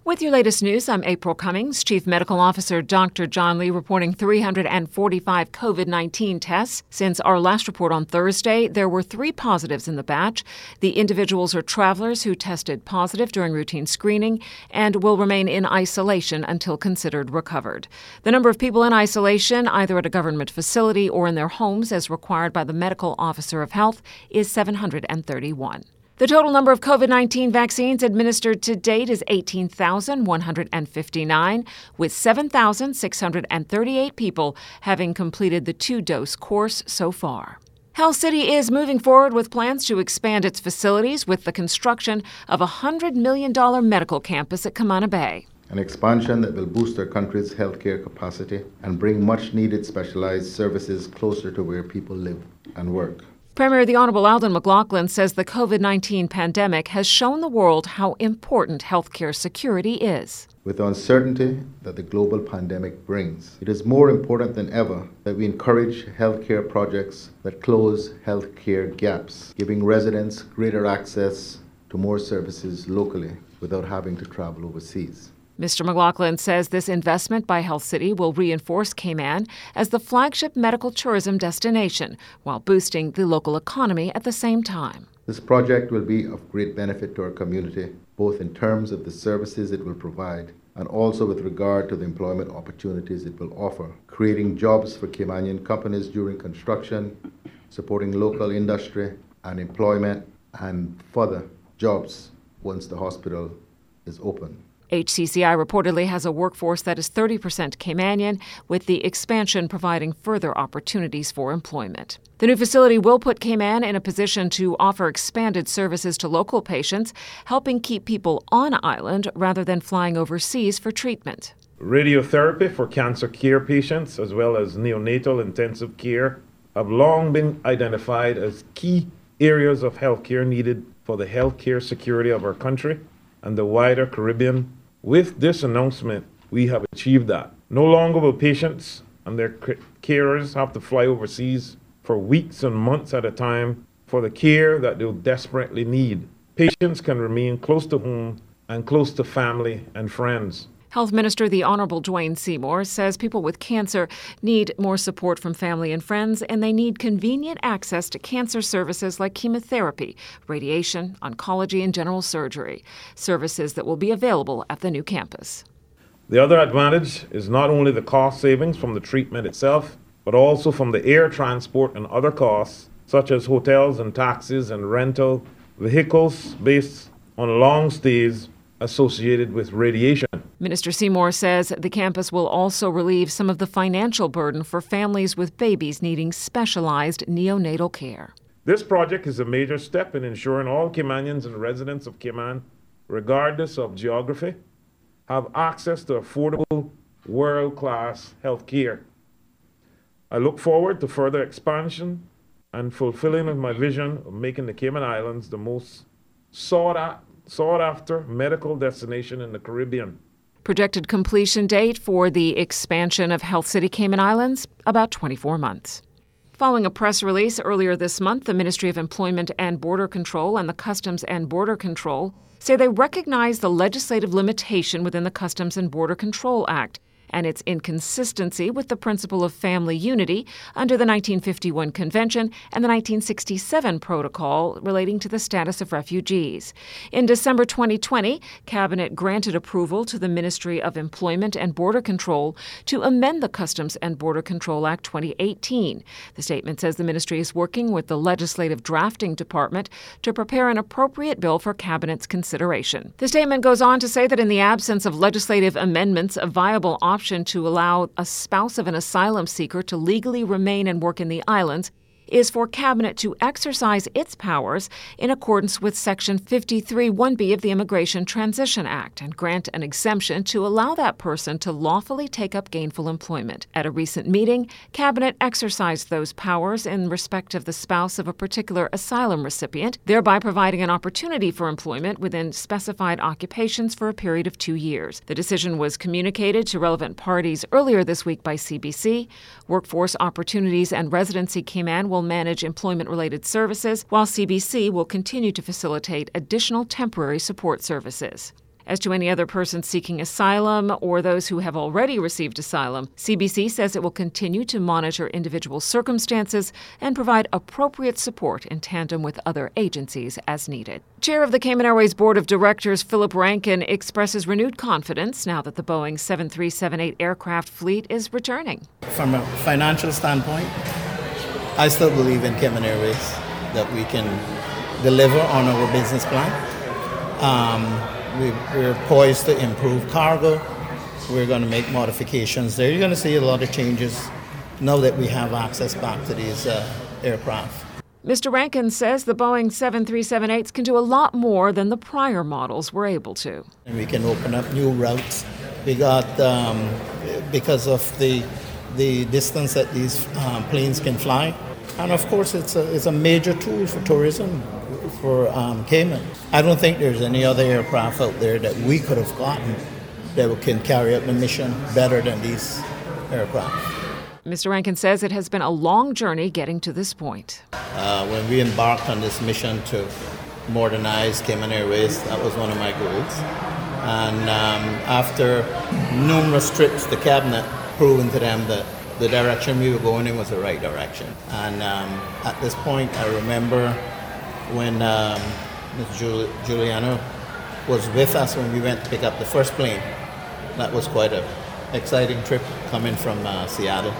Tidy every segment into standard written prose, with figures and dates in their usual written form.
With your latest news, I'm April Cummings. Chief Medical Officer Dr. John Lee reporting 345 COVID-19 tests. Since our last report on Thursday, there were 3 positives in the batch. The individuals are travelers who tested positive during routine screening and will remain in isolation until considered recovered. The number of people in isolation, either at a government facility or in their homes as required by the Medical Officer of Health, is 731. The total number of COVID-19 vaccines administered to date is 18,159, with 7,638 people having completed the 2-dose course so far. Health City is moving forward with plans to expand its facilities with the construction of a $100 million medical campus at Camana Bay. An expansion that will boost our country's healthcare capacity and bring much-needed specialized services closer to where people live and work. Premier the Honorable Alden McLaughlin says the COVID-19 pandemic has shown the world how important healthcare security is. With the uncertainty that the global pandemic brings, it is more important than ever that we encourage healthcare projects that close healthcare gaps, giving residents greater access to more services locally without having to travel overseas. Mr. McLaughlin says this investment by Health City will reinforce Cayman as the flagship medical tourism destination while boosting the local economy at the same time. This project will be of great benefit to our community, both in terms of the services it will provide and also with regard to the employment opportunities it will offer, creating jobs for Caymanian companies during construction, supporting local industry and employment, and further jobs once the hospital is open. HCCI reportedly has a workforce that is 30% Caymanian, with the expansion providing further opportunities for employment. The new facility will put Cayman in a position to offer expanded services to local patients, helping keep people on island rather than flying overseas for treatment. Radiotherapy for cancer care patients, as well as neonatal intensive care, have long been identified as key areas of healthcare needed for the healthcare security of our country and the wider Caribbean. With this announcement, we have achieved that. No longer will patients and their carers have to fly overseas for weeks and months at a time for the care that they'll desperately need. Patients can remain close to home and close to family and friends. Health Minister the Honorable Dwayne Seymour says people with cancer need more support from family and friends, and they need convenient access to cancer services like chemotherapy, radiation, oncology, and general surgery, services that will be available at the new campus. The other advantage is not only the cost savings from the treatment itself, but also from the air transport and other costs, such as hotels and taxis and rental vehicles based on long stays associated with radiation. Minister Seymour says the campus will also relieve some of the financial burden for families with babies needing specialized neonatal care. This project is a major step in ensuring all Caymanians and residents of Cayman, regardless of geography, have access to affordable, world-class health care. I look forward to further expansion and fulfilling of my vision of making the Cayman Islands the most sought-after medical destination in the Caribbean. Projected completion date for the expansion of Health City Cayman Islands, about 24 months. Following a press release earlier this month, the Ministry of Employment and Border Control and the Customs and Border Control say they recognize the legislative limitation within the Customs and Border Control Act and its inconsistency with the principle of family unity under the 1951 Convention and the 1967 Protocol relating to the status of refugees. In December 2020, Cabinet granted approval to the Ministry of Employment and Border Control to amend the Customs and Border Control Act 2018. The statement says the ministry is working with the Legislative Drafting Department to prepare an appropriate bill for Cabinet's consideration. The statement goes on to say that in the absence of legislative amendments, a viable option to allow a spouse of an asylum seeker to legally remain and work in the islands is for Cabinet to exercise its powers in accordance with Section 53(1)(b) of the Immigration Transition Act and grant an exemption to allow that person to lawfully take up gainful employment. At a recent meeting, Cabinet exercised those powers in respect of the spouse of a particular asylum recipient, thereby providing an opportunity for employment within specified occupations for a period of 2 years. The decision was communicated to relevant parties earlier this week by CBC. Workforce Opportunities and Residency Cayman will manage employment-related services, while CBC will continue to facilitate additional temporary support services. As to any other persons seeking asylum or those who have already received asylum, CBC says it will continue to monitor individual circumstances and provide appropriate support in tandem with other agencies as needed. Chair of the Cayman Airways Board of Directors, Philip Rankin, expresses renewed confidence now that the Boeing 7378 aircraft fleet is returning. From a financial standpoint, I still believe in Cayman Airways that we can deliver on our business plan. We're poised to improve cargo. We're going to make modifications there. You're going to see a lot of changes now that we have access back to these aircraft. Mr. Rankin says the Boeing 737-8s can do a lot more than the prior models were able to. And we can open up new routes. We got, because of the distance that these planes can fly. And of course, it's a major tool for tourism for Cayman. I don't think there's any other aircraft out there that we could have gotten that can carry out the mission better than these aircraft. Mr. Rankin says it has been a long journey getting to this point. When we embarked on this mission to modernize Cayman Airways, that was one of my goals. And after numerous trips, the cabinet proving to them that the direction we were going in was the right direction. And at this point, I remember when Ms. Juliana was with us when we went to pick up the first plane. That was quite an exciting trip coming from Seattle.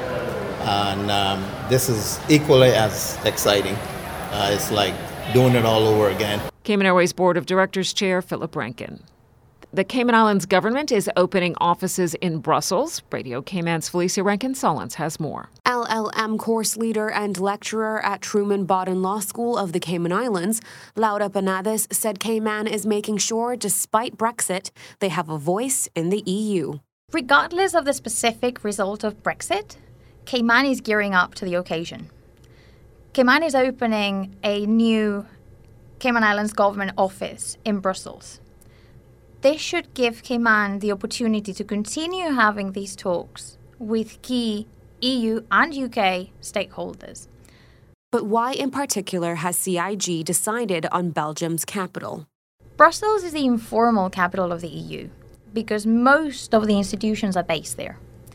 And this is equally as exciting. It's like doing it all over again. Cayman Airways Board of Directors Chair Philip Rankin. The Cayman Islands government is opening offices in Brussels. Radio Cayman's Felicia Rankin-Solins has more. LLM course leader and lecturer at Truman Bodden Law School of the Cayman Islands, Laura Penades, said Cayman is making sure, despite Brexit, they have a voice in the EU. Regardless of the specific result of Brexit, Cayman is gearing up to the occasion. Cayman is opening a new Cayman Islands government office in Brussels. This should give Cayman the opportunity to continue having these talks with key EU and UK stakeholders. But why in particular has CIG decided on Belgium's capital? Brussels is the informal capital of the EU because most of the institutions are based there.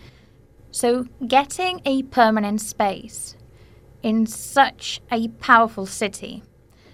So getting a permanent space in such a powerful city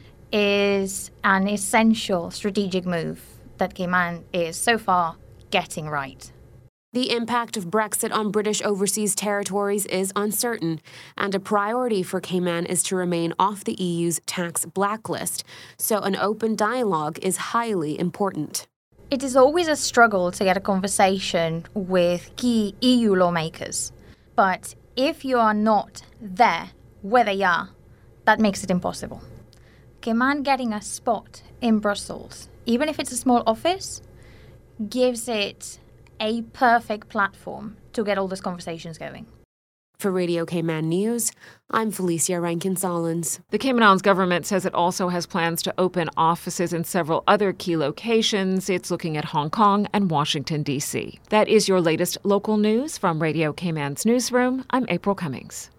is an essential strategic move that Cayman is so far getting right. The impact of Brexit on British overseas territories is uncertain, and a priority for Cayman is to remain off the EU's tax blacklist, so an open dialogue is highly important. It is always a struggle to get a conversation with key EU lawmakers, but if you are not there where they are, that makes it impossible. Cayman getting a spot in Brussels, even if it's a small office, gives it a perfect platform to get all those conversations going. For Radio Cayman News, I'm Felicia Rankin-Solins. The Cayman Islands government says it also has plans to open offices in several other key locations. It's looking at Hong Kong and Washington, D.C. That is your latest local news from Radio Cayman's newsroom. I'm April Cummings.